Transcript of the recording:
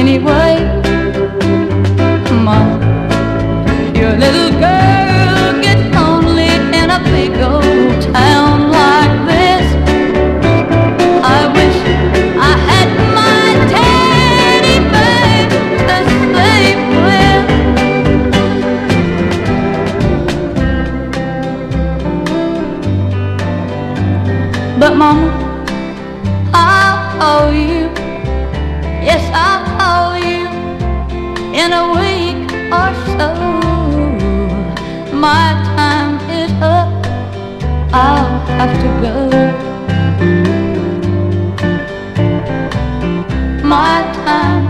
anyway. Mama, your little girl gets lonely in a big old town like this. I wish I had my teddy bear to sleep with. But Mama, I'll call you. Yes, I'll call you in a week or so. My time is up, I'll have to go.